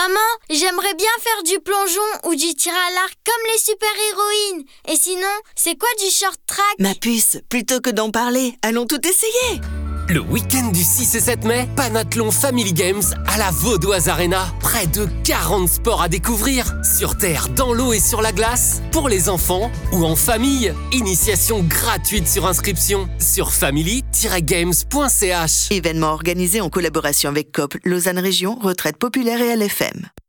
Maman, j'aimerais bien faire du plongeon ou du tir à l'arc comme les super-héroïnes. Et sinon, c'est quoi du short track? Ma puce, plutôt que d'en parler, allons tout essayer. Le week-end du 6 et 7 mai, Panathlon Family Games à la Vaudoise Arena. Près de 40 sports à découvrir, sur terre, dans l'eau et sur la glace, pour les enfants ou en famille. Initiation gratuite sur inscription sur family-games.ch. Événement organisé en collaboration avec COP, Lausanne Région, Retraite Populaire et LFM.